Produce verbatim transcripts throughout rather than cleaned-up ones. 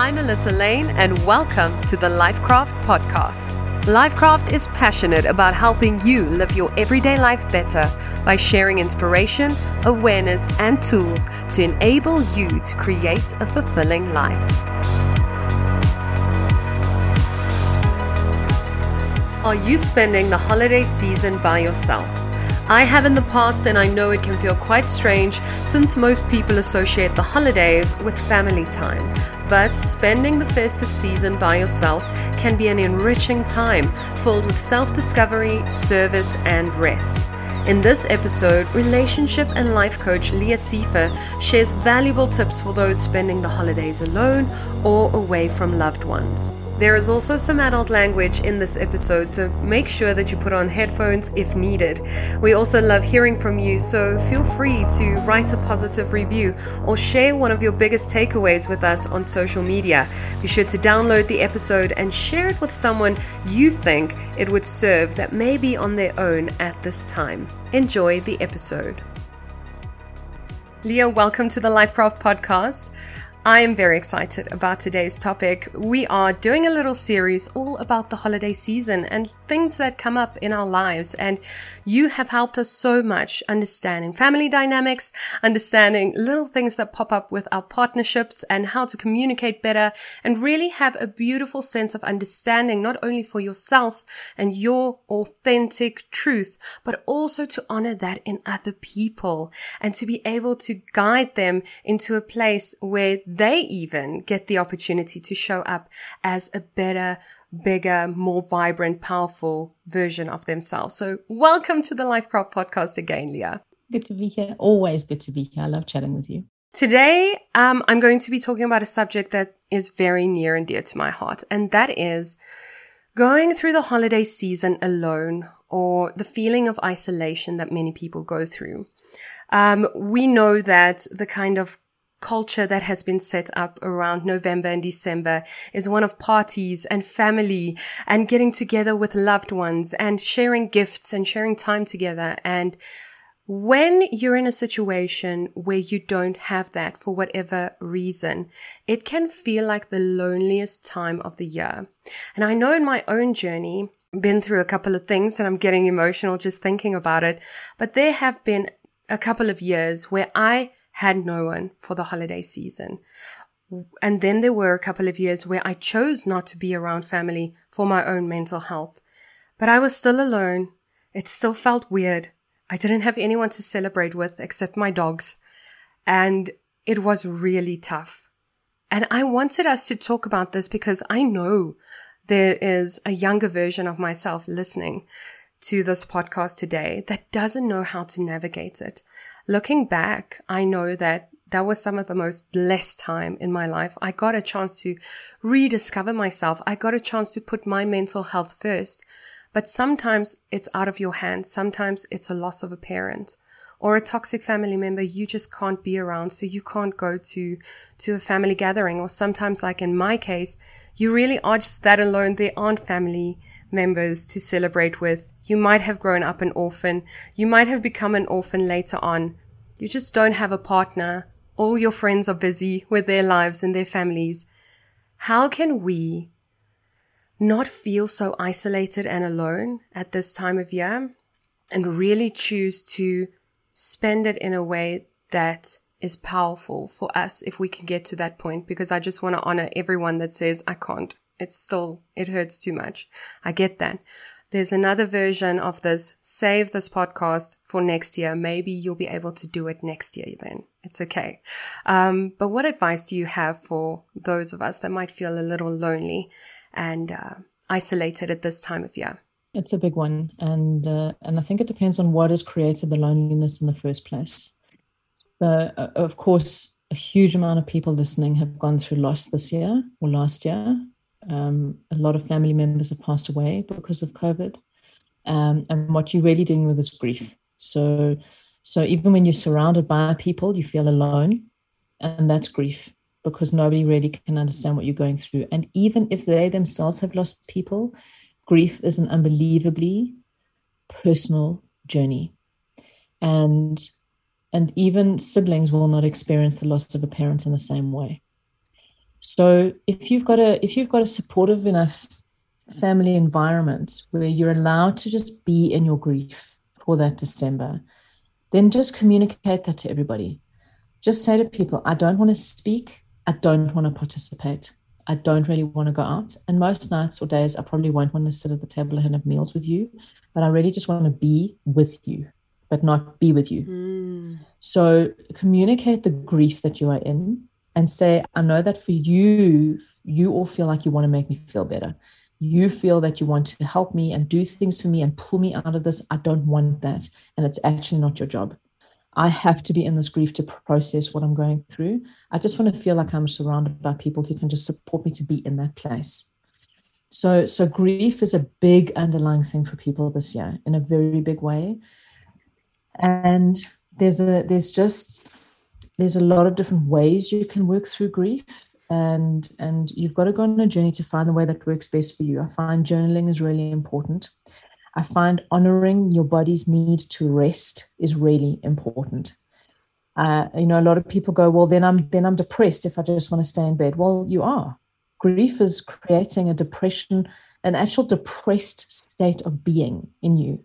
I'm Melissa Lane, and welcome to the Lifecraft podcast. Lifecraft is passionate about helping you live your everyday life better by sharing inspiration, awareness, and tools to enable you to create a fulfilling life. Are you spending the holiday season by yourself? I have in the past, and I know it can feel quite strange since most people associate the holidays with family time. But spending the festive season by yourself can be an enriching time filled with self-discovery, service, and rest. In this episode, relationship and life coach Leah Seifer shares valuable tips for those spending the holidays alone or away from loved ones. There is also some adult language in this episode, so make sure that you put on headphones if needed. We also love hearing from you, so feel free to write a positive review or share one of your biggest takeaways with us on social media. Be sure to download the episode and share it with someone you think it would serve that may be on their own at this time. Enjoy the episode. Leah, welcome to the Lifecraft podcast. I am very excited about today's topic. We are doing a little series all about the holiday season and things that come up in our lives. And you have helped us so much understanding family dynamics, understanding little things that pop up with our partnerships and how to communicate better and really have a beautiful sense of understanding, not only for yourself and your authentic truth, but also to honor that in other people and to be able to guide them into a place where they even get the opportunity to show up as a better, bigger, more vibrant, powerful version of themselves. So welcome to the Lifecraft podcast again, Leah. Good to be here. Always good to be here. I love chatting with you. Today, um, I'm going to be talking about a subject that is very near and dear to my heart, and that is going through the holiday season alone, or the feeling of isolation that many people go through. Um, we know that the kind of culture that has been set up around November and December is one of parties and family and getting together with loved ones and sharing gifts and sharing time together. And when you're in a situation where you don't have that for whatever reason, it can feel like the loneliest time of the year. And I know in my own journey, been through a couple of things and I'm getting emotional just thinking about it, but there have been a couple of years where I had no one for the holiday season. And then there were a couple of years where I chose not to be around family for my own mental health. But I was still alone. It still felt weird. I didn't have anyone to celebrate with except my dogs. And it was really tough. And I wanted us to talk about this because I know there is a younger version of myself listening to this podcast today that doesn't know how to navigate it. Looking back, I know that that was some of the most blessed time in my life. I got a chance to rediscover myself. I got a chance to put my mental health first. But sometimes it's out of your hands. Sometimes it's a loss of a parent or a toxic family member you just can't be around. So you can't go to, to a family gathering. Or sometimes, like in my case, you really are just that alone. There aren't family members to celebrate with. You might have grown up an orphan. You might have become an orphan later on. You just don't have a partner. All your friends are busy with their lives and their families. How can we not feel so isolated and alone at this time of year and really choose to spend it in a way that is powerful for us if we can get to that point? Because I just want to honor everyone that says, I can't. It's still, it hurts too much. I get that. There's another version of this. Save this podcast for next year. Maybe you'll be able to do it next year then. It's okay. Um, but what advice do you have for those of us that might feel a little lonely and uh, isolated at this time of year? It's a big one. And uh, and I think it depends on what has created the loneliness in the first place. So, uh, of course, a huge amount of people listening have gone through loss this year or last year. Um, a lot of family members have passed away because of COVID. Um, and what you're really dealing with is grief. So, so even when you're surrounded by people, you feel alone. And that's grief because nobody really can understand what you're going through. And even if they themselves have lost people, grief is an unbelievably personal journey. And, and even siblings will not experience the loss of a parent in the same way. So if you've got a if you've got a supportive enough family environment where you're allowed to just be in your grief for that December, then just communicate that to everybody. Just say to people, I don't want to speak. I don't want to participate. I don't really want to go out. And most nights or days, I probably won't want to sit at the table and have meals with you, but I really just want to be with you, but not be with you. Mm. So communicate the grief that you are in and say, I know that for you, you all feel like you want to make me feel better. You feel that you want to help me and do things for me and pull me out of this. I don't want that. And it's actually not your job. I have to be in this grief to process what I'm going through. I just want to feel like I'm surrounded by people who can just support me to be in that place. So, so grief is a big underlying thing for people this year in a very big way. And there's a there's just there's a lot of different ways you can work through grief. And, and you've got to go on a journey to find the way that works best for you. I find journaling is really important. I find honoring your body's need to rest is really important. Uh, you know, a lot of people go, well, then I'm then I'm depressed if I just want to stay in bed. Well, you are. Grief is creating a depression, an actual depressed state of being in you.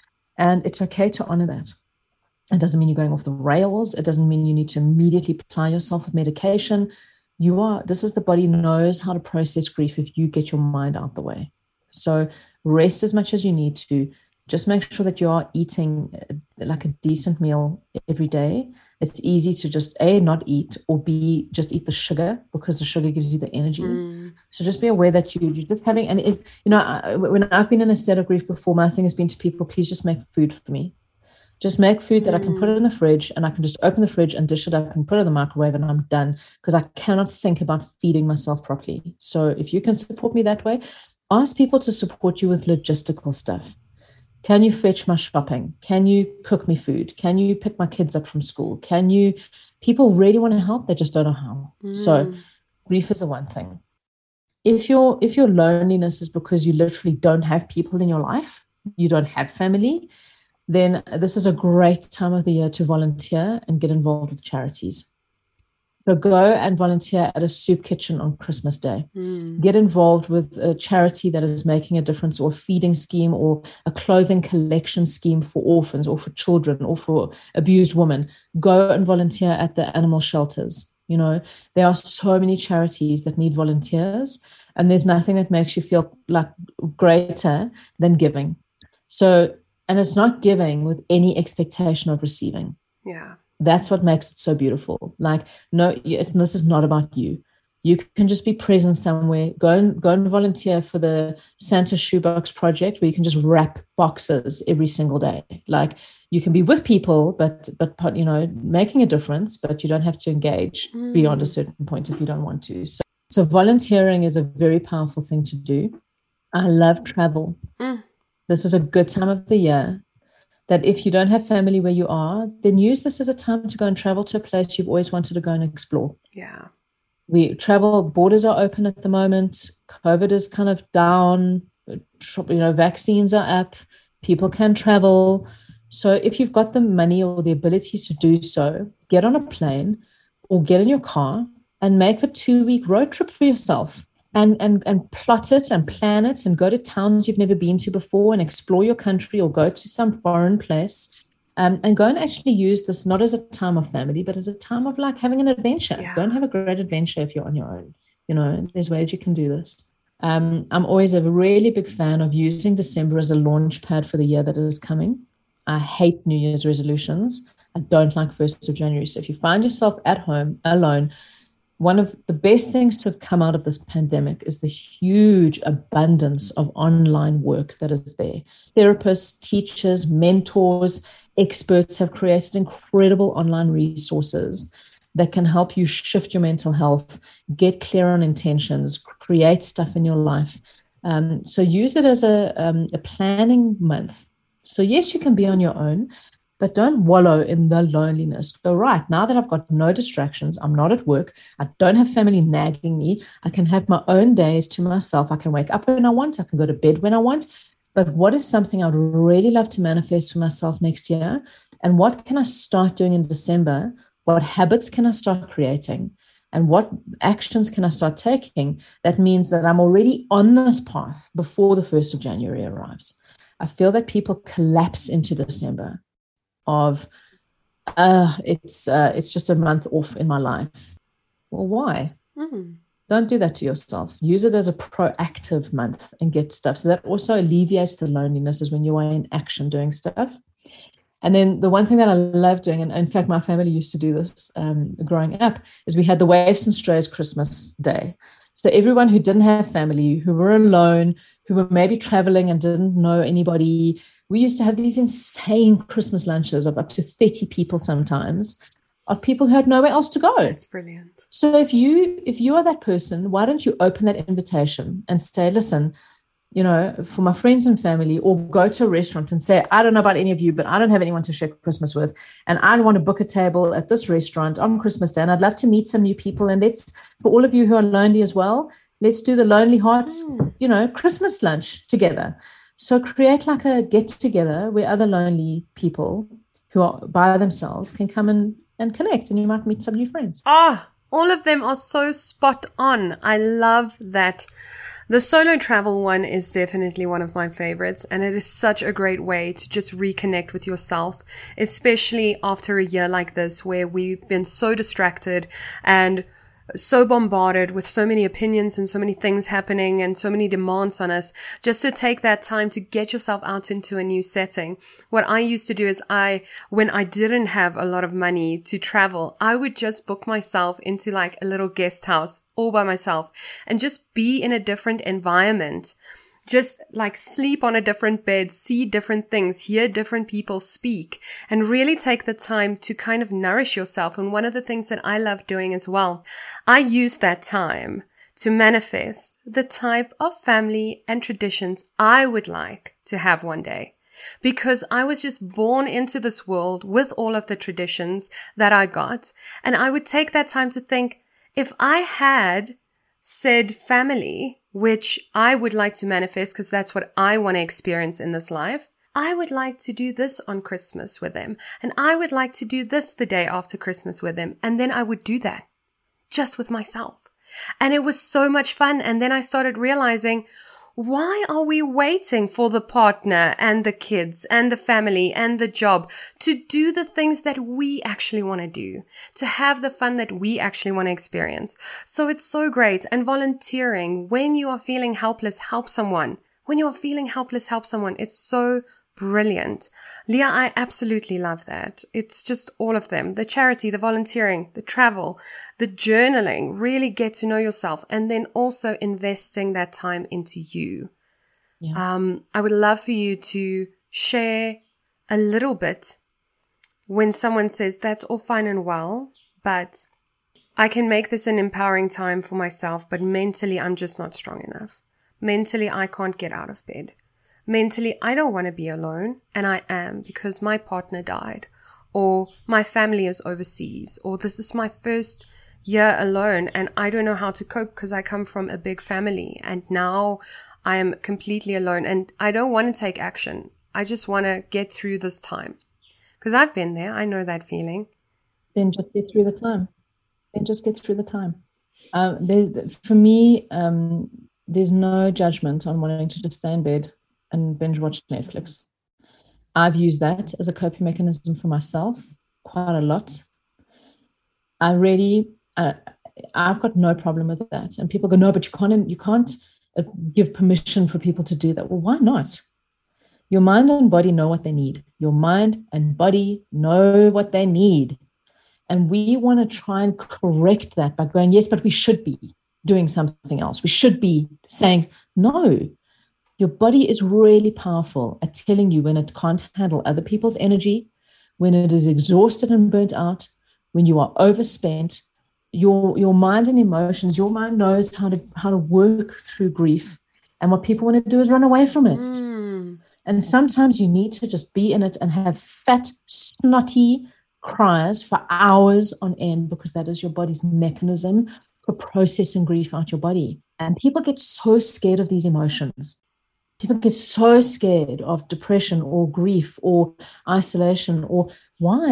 And it's okay to honor that. It doesn't mean you're going off the rails. It doesn't mean you need to immediately apply yourself with medication. You are, this is the body knows how to process grief if you get your mind out the way. So rest as much as you need to. Just make sure that you are eating like a decent meal every day. It's easy to just A, not eat, or B, just eat the sugar because the sugar gives you the energy. Mm. So just be aware that you, you're just having, and if, you know, I, when I've been in a state of grief before, my thing has been to people, please just make food for me. Just make food that mm. I can put it in the fridge and I can just open the fridge and dish it up and put it in the microwave and I'm done because I cannot think about feeding myself properly. So if you can support me that way, ask people to support you with logistical stuff. Can you fetch my shopping? Can you cook me food? Can you pick my kids up from school? Can you, people really want to help, they just don't know how. Mm. So grief is the one thing. If your if your loneliness is because you literally don't have people in your life, you don't have family, then this is a great time of the year to volunteer and get involved with charities. So go and volunteer at a soup kitchen on Christmas Day. Mm. Get involved with a charity that is making a difference, or a feeding scheme, or a clothing collection scheme for orphans or for children or for abused women. Go and volunteer at the animal shelters. You know, there are so many charities that need volunteers, and there's nothing that makes you feel like greater than giving. So, and it's not giving with any expectation of receiving. Yeah. That's what makes it so beautiful. Like, no, you, this is not about you. You can just be present somewhere. Go and go and volunteer for the Santa Shoebox Project, where you can just wrap boxes every single day. Like, you can be with people, but but you know, making a difference. But you don't have to engage mm. beyond a certain point if you don't want to. So, so volunteering is a very powerful thing to do. I love travel. Mm. This is a good time of the year that if you don't have family where you are, then use this as a time to go and travel to a place you've always wanted to go and explore. Yeah. We travel, borders are open at the moment. COVID is kind of down, you know, vaccines are up, people can travel. So if you've got the money or the ability to do so, get on a plane or get in your car and make a two-week road trip for yourself. And, and and plot it and plan it and go to towns you've never been to before and explore your country, or go to some foreign place um, and go and actually use this not as a time of family, but as a time of like having an adventure. Yeah. Go and have a great adventure if you're on your own. You know, there's ways you can do this. Um, I'm always a really big fan of using December as a launch pad for the year that is coming. I hate New Year's resolutions. I don't like first of January. So if you find yourself at home alone, one of the best things to have come out of this pandemic is the huge abundance of online work that is there. Therapists, teachers, mentors, experts have created incredible online resources that can help you shift your mental health, get clear on intentions, create stuff in your life. Um, so use it as a, um, a planning month. So yes, you can be on your own, but don't wallow in the loneliness. Go, right, now that I've got no distractions, I'm not at work, I don't have family nagging me, I can have my own days to myself. I can wake up when I want, I can go to bed when I want. But what is something I'd really love to manifest for myself next year? And what can I start doing in December? What habits can I start creating? And what actions can I start taking? That means that I'm already on this path before the first of January arrives. I feel that people collapse into December of, uh, it's uh, it's just a month off in my life. Well, why? Mm. Don't do that to yourself. Use it as a proactive month and get stuff. So that also alleviates the loneliness, is when you are in action doing stuff. And then the one thing that I love doing, and in fact, my family used to do this um, growing up, is we had the Waifs and Strays Christmas Day. So everyone who didn't have family, who were alone, who were maybe traveling and didn't know anybody, we used to have these insane Christmas lunches of up to thirty people sometimes, of people who had nowhere else to go. That's brilliant. So if you if you are that person, why don't you open that invitation and say, listen, you know, for my friends and family, or go to a restaurant and say, I don't know about any of you, but I don't have anyone to share Christmas with, and I want to book a table at this restaurant on Christmas Day, and I'd love to meet some new people. And let's, for all of you who are lonely as well, let's do the Lonely Hearts, mm. you know, Christmas lunch together. So create like a get together where other lonely people who are by themselves can come and, and connect, and you might meet some new friends. Ah, oh, all of them are so spot on. I love that. The solo travel one is definitely one of my favorites, and it is such a great way to just reconnect with yourself, especially after a year like this where we've been so distracted and so bombarded with so many opinions and so many things happening and so many demands on us. Just to take that time to get yourself out into a new setting. What I used to do is I, when I didn't have a lot of money to travel, I would just book myself into like a little guest house all by myself and just be in a different environment. Just like sleep on a different bed, see different things, hear different people speak, and really take the time to kind of nourish yourself. And one of the things that I love doing as well, I use that time to manifest the type of family and traditions I would like to have one day. Because I was just born into this world with all of the traditions that I got. And I would take that time to think, if I had said family, which I would like to manifest because that's what I want to experience in this life, I would like to do this on Christmas with them. And I would like to do this the day after Christmas with them. And then I would do that just with myself. And it was so much fun. And then I started realizing, why are we waiting for the partner and the kids and the family and the job to do the things that we actually want to do, to have the fun that we actually want to experience? So it's so great. And volunteering, when you are feeling helpless, help someone. When you are feeling helpless, help someone. It's so brilliant. Leah, I absolutely love that. It's just all of them. The charity, the volunteering, the travel, the journaling, really get to know yourself, and then also investing that time into you. Yeah. Um, I would love for you to share a little bit when someone says, that's all fine and well, but I can make this an empowering time for myself, but mentally I'm just not strong enough. Mentally, I can't get out of bed. Mentally, I don't want to be alone, and I am because my partner died, or my family is overseas, or this is my first year alone and I don't know how to cope because I come from a big family and now I am completely alone and I don't want to take action. I just want to get through this time because I've been there. I know that feeling. Then just get through the time. Then just get through the time. Um, there's, for me, um, there's no judgment on wanting to just stay in bed and binge watch Netflix. I've used that as a coping mechanism for myself quite a lot. I really, uh, I've got no problem with that. And people go, no, but you can't, you can't give permission for people to do that. Well, why not? Your mind and body know what they need. Your mind and body know what they need. And we want to try and correct that by going, yes, but we should be doing something else. We should be saying, no. Your body is really powerful at telling you when it can't handle other people's energy, when it is exhausted and burnt out, when you are overspent. Your, your mind and emotions, your mind knows how to how to work through grief. And what people want to do is run away from it. Mm. And sometimes you need to just be in it and have fat, snotty cries for hours on end because that is your body's mechanism for processing grief out your body. And people get so scared of these emotions. People get so scared of depression or grief or isolation or why?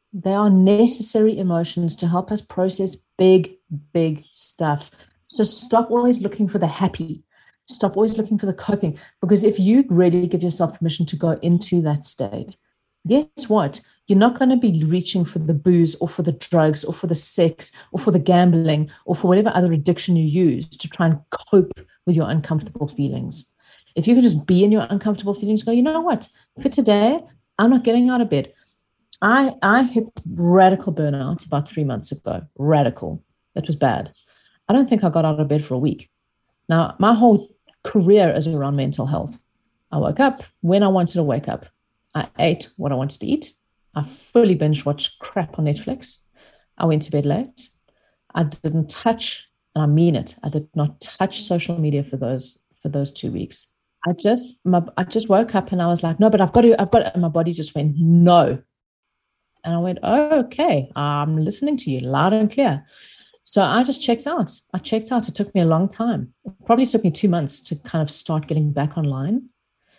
They are necessary emotions to help us process big, big stuff. So stop always looking for the happy. Stop always looking for the coping. Because if you really give yourself permission to go into that state, guess what? You're not going to be reaching for the booze or for the drugs or for the sex or for the gambling or for whatever other addiction you use to try and cope with your uncomfortable feelings. If you can just be in your uncomfortable feelings, go, you know what? For today, I'm not getting out of bed. I, I hit radical burnout about three months ago. Radical. That was bad. I don't think I got out of bed for a week. Now, my whole career is around mental health. I woke up when I wanted to wake up. I ate what I wanted to eat. I fully binge watched crap on Netflix. I went to bed late. I didn't touch, and I mean it, I did not touch social media for those for those two weeks. I just my, I just woke up and I was like, no, but I've got to, I've got to, and my body just went, no. And I went, oh, okay, I'm listening to you loud and clear. So I just checked out. I checked out. It took me a long time. It probably took me two months to kind of start getting back online.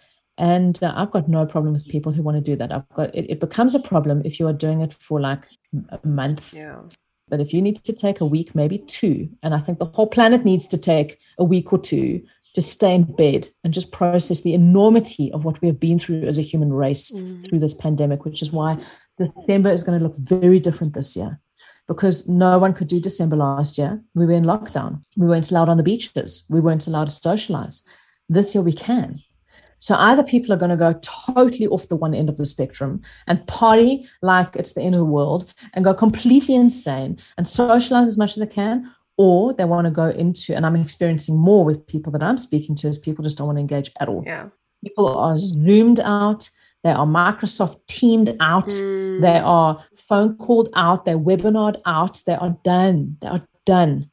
And uh, I've got no problem with people who want to do that. I've got it, it becomes a problem if you are doing it for like a month. Yeah. But if you need to take a week, maybe two, and I think the whole planet needs to take a week or two to stay in bed and just process the enormity of what we have been through as a human race mm. through this pandemic, which is why December is going to look very different this year, because no one could do December last year. We were in lockdown. We weren't allowed on the beaches. We weren't allowed to socialize. This year we can. So either people are going to go totally off the one end of the spectrum and party like it's the end of the world and go completely insane and socialize as much as they can, or they want to go into, and I'm experiencing more with people that I'm speaking to, is people just don't want to engage at all. Yeah. People are zoomed out. They are Microsoft Teamed out. Mm. They are phone called out. They're webinared out. They are done. They are done.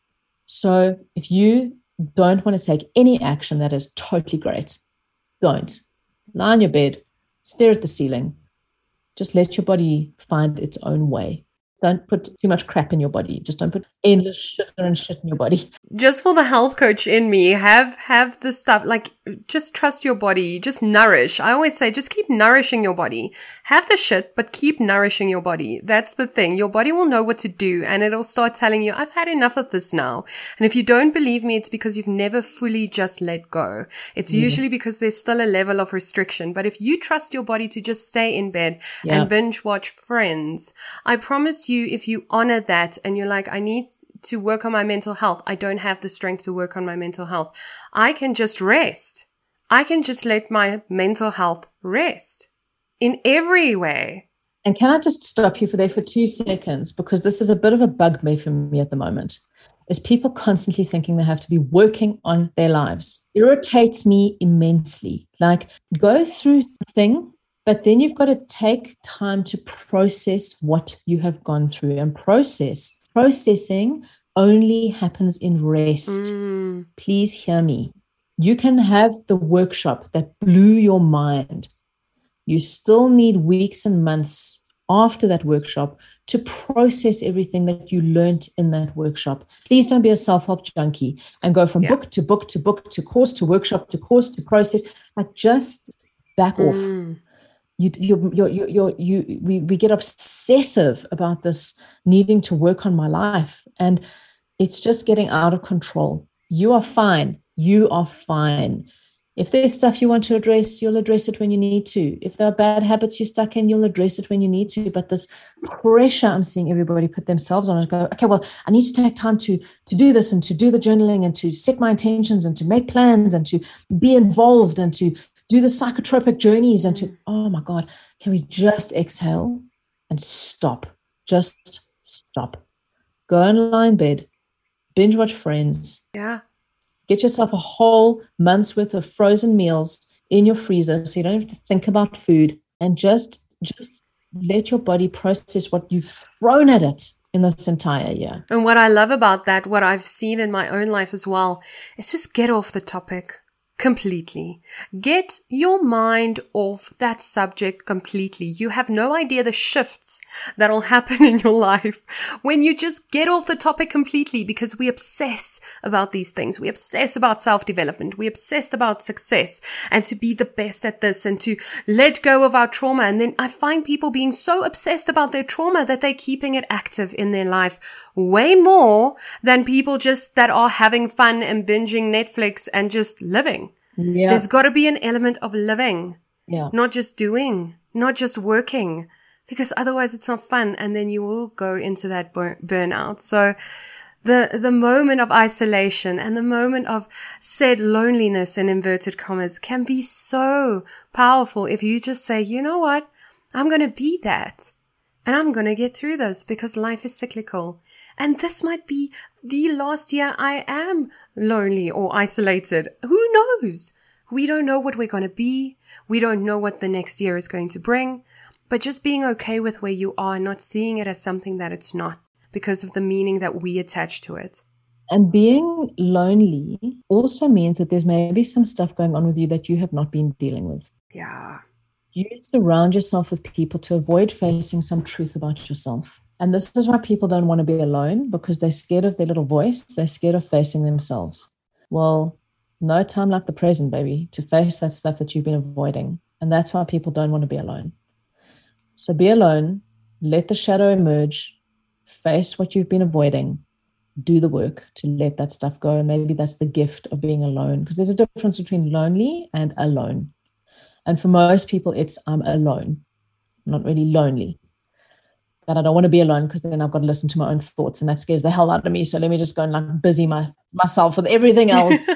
So if you don't want to take any action, that is totally great. Don't. Lie on your bed, stare at the ceiling. Just let your body find its own way. Don't put too much crap in your body. Just don't put endless sugar and shit in your body. Just for the health coach in me, have have the stuff, like, just trust your body. Just nourish. I always say, just keep nourishing your body. Have the shit, but keep nourishing your body. That's the thing. Your body will know what to do, and it'll start telling you, I've had enough of this now. And if you don't believe me, it's because you've never fully just let go. It's yes. usually because there's still a level of restriction. But if you trust your body to just stay in bed yep. and binge watch Friends, I promise you, if you honor that and you're like, I need to work on my mental health. I don't have the strength to work on my mental health. I can just rest. I can just let my mental health rest in every way. And can I just stop you for there for two seconds? Because this is a bit of a bugbear for me at the moment, is people constantly thinking they have to be working on their lives. It irritates me immensely. Like, go through the thing, but then you've got to take time to process what you have gone through, and process. Processing only happens in rest. Mm. Please hear me. You can have the workshop that blew your mind. You still need weeks and months after that workshop to process everything that you learned in that workshop. Please don't be a self-help junkie and go from yeah. book to book to book to course to workshop to course to process. Like, just back off. Mm. You, you, you, you, you, you, we, we get obsessive about this needing to work on my life, and it's just getting out of control. You are fine. You are fine. If there's stuff you want to address, you'll address it when you need to. If there are bad habits you're stuck in, you'll address it when you need to. But this pressure I'm seeing everybody put themselves on and go, okay, well, I need to take time to, to do this and to do the journaling and to set my intentions and to make plans and to be involved and to do the psychotropic journeys and to, oh my God, can we just exhale and stop? Just stop. Go and lie in bed, binge watch Friends. Yeah. Get yourself a whole month's worth of frozen meals in your freezer so you don't have to think about food, and just, just let your body process what you've thrown at it in this entire year. And what I love about that, what I've seen in my own life as well, is just get off the topic. completely. Get your mind off that subject completely. You have no idea the shifts that'll happen in your life when you just get off the topic completely, because we obsess about these things. We obsess about self-development. We obsessed about success and to be the best at this and to let go of our trauma. And then I find people being so obsessed about their trauma that they're keeping it active in their life way more than people just that are having fun and binging Netflix and just living. Yeah. There's got to be an element of living, yeah. not just doing, not just working, because otherwise it's not fun. And then you will go into that bur- burnout. So the, the moment of isolation and the moment of said loneliness in inverted commas can be so powerful if you just say, you know what, I'm going to be that. And I'm going to get through this because life is cyclical. And this might be the last year I am lonely or isolated. Who knows? We don't know what we're going to be. We don't know what the next year is going to bring. But just being okay with where you are, not seeing it as something that it's not because of the meaning that we attach to it. And being lonely also means that there's maybe some stuff going on with you that you have not been dealing with. Yeah. You surround yourself with people to avoid facing some truth about yourself. And this is why people don't want to be alone, because they're scared of their little voice. They're scared of facing themselves. Well, no time like the present, baby, to face that stuff that you've been avoiding. And that's why people don't want to be alone. So be alone, let the shadow emerge, face what you've been avoiding, do the work to let that stuff go. And maybe that's the gift of being alone, because there's a difference between lonely and alone. And for most people, it's I'm alone, not really lonely. But I don't want to be alone because then I've got to listen to my own thoughts, and that scares the hell out of me. So let me just go and like busy my, myself with everything else.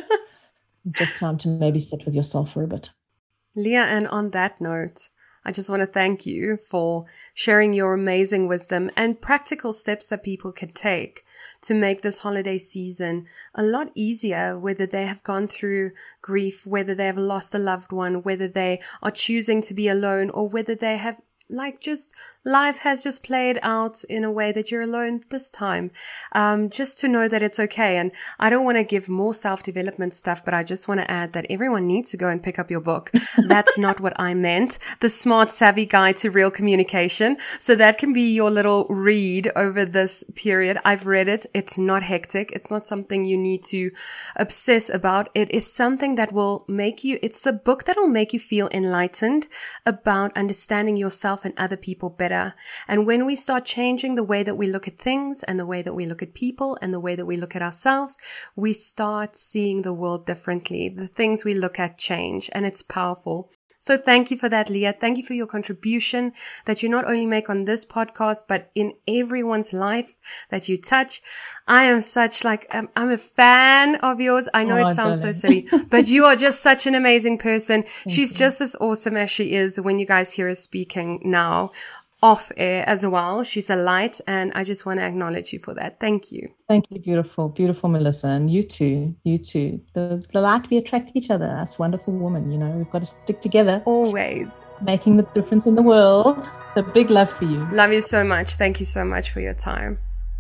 Just time to maybe sit with yourself for a bit. Leah, and on that note, I just want to thank you for sharing your amazing wisdom and practical steps that people can take to make this holiday season a lot easier, whether they have gone through grief, whether they have lost a loved one, whether they are choosing to be alone, or whether they have like just life has just played out in a way that you're alone this time. Um, just to know that it's okay. And I don't want to give more self-development stuff, but I just want to add that everyone needs to go and pick up your book. That's not what I meant. The Smart Savvy Guide to Real Communication. So that can be your little read over this period. I've read it. It's not hectic. It's not something you need to obsess about. It is something that will make you, it's the book that will make you feel enlightened about understanding yourself and other people better. And when we start changing the way that we look at things and the way that we look at people and the way that we look at ourselves, we start seeing the world differently. The things we look at change, and it's powerful. So thank you for that, Leah. Thank you for your contribution that you not only make on this podcast, but in everyone's life that you touch. I am such like, I'm, I'm a fan of yours. I know oh, it sounds so silly, but you are just such an amazing person. She's you. just as awesome as she is when you guys hear her speaking now off air as well. She's a light, and I just want to acknowledge you for that. Thank you. Thank you, beautiful, beautiful Melissa. And you too, you too. The, the light, we attract each other. That's wonderful woman. You know, we've got to stick together. Always. Making the difference in the world. So big love for you. Love you so much. Thank you so much for your time.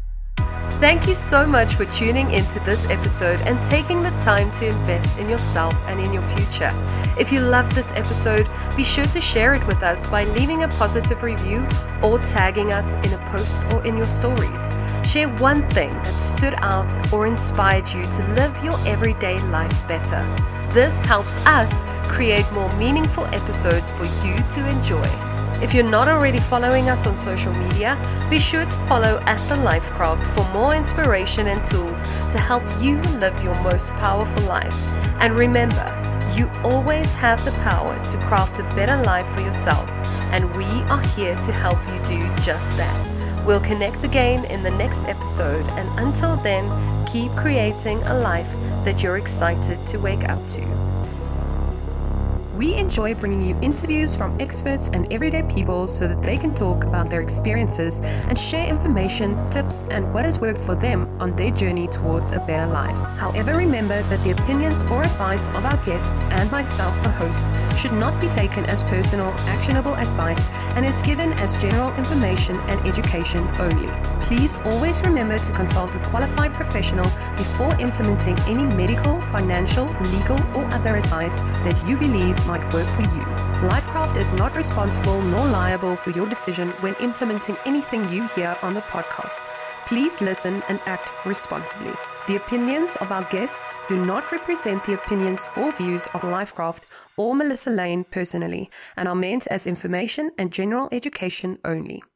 Thank you so much for tuning into this episode and taking the time to invest in yourself and in your future. If you loved this episode, be sure to share it with us by leaving a positive review or tagging us in a post or in your stories. Share one thing that stood out or inspired you to live your everyday life better. This helps us create more meaningful episodes for you to enjoy. If you're not already following us on social media, be sure to follow at The Lifecraft for more inspiration and tools to help you live your most powerful life. And remember, you always have the power to craft a better life for yourself, and we are here to help you do just that. We'll connect again in the next episode, and until then, keep creating a life that you're excited to wake up to. We enjoy bringing you interviews from experts and everyday people so that they can talk about their experiences and share information, tips, and what has worked for them on their journey towards a better life. However, remember that the opinions or advice of our guests and myself, the host, should not be taken as personal, actionable advice and is given as general information and education only. Please always remember to consult a qualified professional before implementing any medical, financial, legal, or other advice that you believe might work for you. Lifecraft is not responsible nor liable for your decision when implementing anything you hear on the podcast. Please listen and act responsibly. The opinions of our guests do not represent the opinions or views of Lifecraft or Melissa Lane personally and are meant as information and general education only.